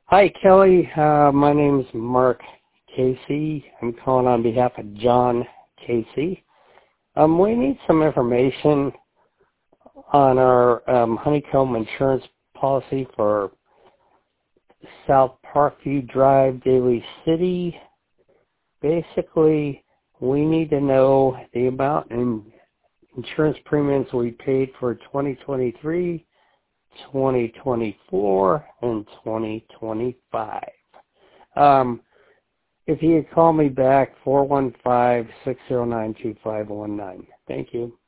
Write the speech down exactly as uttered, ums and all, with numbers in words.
Hi, Kelly. Uh, my name is Mark Casey. I'm calling on behalf of John Casey. Um, we need some information on our um, Honeycomb insurance policy for South Parkview Drive, Daly City. Basically, we need to know the amount in insurance premiums we paid for twenty twenty-three, twenty twenty-four, and twenty twenty-five. Um, if you could call me back, four one five, six zero nine, two five one nine. Thank you.